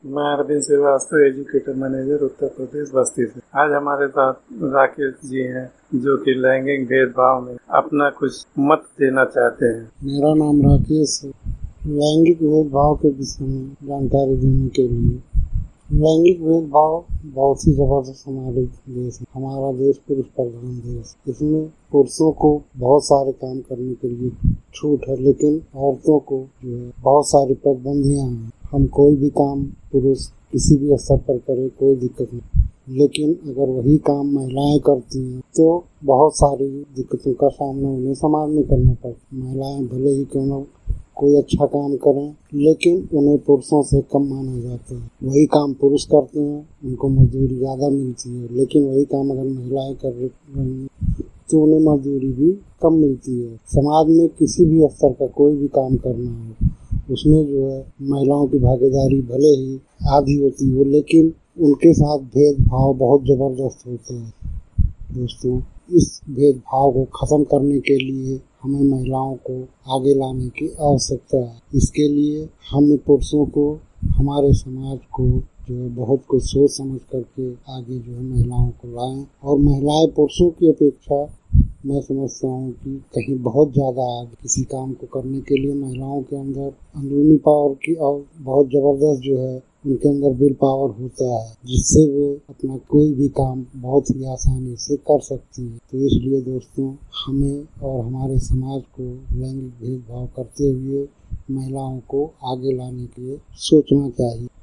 मैं Arvind Srivastava, educator manager, Uttar Pradesh, Basti से। आज हमारे साथ राकेश जी हैं जो कि लैंगिक भेदभाव में अपना कुछ मत देना चाहते हैं। मेरा नाम राकेश है। लैंगिक भेदभाव के विषय में जानकारी देने के लिए, लैंगिक भेदभाव बहुत ही जबरदस्त हमारे देश है। हमारा देश पुरुष प्रधान देश, इसमें पुरुषों को बहुत सारे काम करने के लिए छूट है, लेकिन औरतों को जो है बहुत सारी पाबंदियां हैं। हम कोई भी काम पुरुष किसी भी स्तर पर करे कोई दिक्कत नहीं, लेकिन अगर वही काम महिलाएं करती हैं तो बहुत सारी दिक्कतों का सामना उन्हें समाज में करना पड़ता है। महिलाएं भले ही क्यों न कोई अच्छा काम करें, लेकिन उन्हें पुरुषों से कम माना जाता है। वही काम पुरुष करते हैं, उनको मजदूरी ज़्यादा मिलती है, लेकिन वही काम अगर महिलाएं कर रही हैं तो उन्हें मजदूरी भी कम मिलती है। समाज में किसी भी स्तर का कोई भी काम करना हो, उसमें जो है महिलाओं की भागीदारी भले ही आधी होती हो, लेकिन उनके साथ भेदभाव बहुत ज़बरदस्त होता है। दोस्तों, इस भेदभाव को ख़त्म करने के लिए हमें महिलाओं को आगे लाने की आवश्यकता है। इसके लिए हमें पुरुषों को, हमारे समाज को जो है बहुत कुछ सोच समझ करके आगे जो है महिलाओं को लाएं। और महिलाएं पुरुषों की अपेक्षा मैं समझता हूँ कि कहीं बहुत ज़्यादा आगे किसी काम को करने के लिए महिलाओं के अंदर अंदरूनी पावर की और बहुत ज़बरदस्त जो है उनके अंदर विल पावर होता है, जिससे वो अपना कोई भी काम बहुत ही आसानी से कर सकती है। तो इसलिए दोस्तों, हमें और हमारे समाज को लैंगिक भेदभाव करते हुए महिलाओं को आगे लाने के लिए सोचना चाहिए।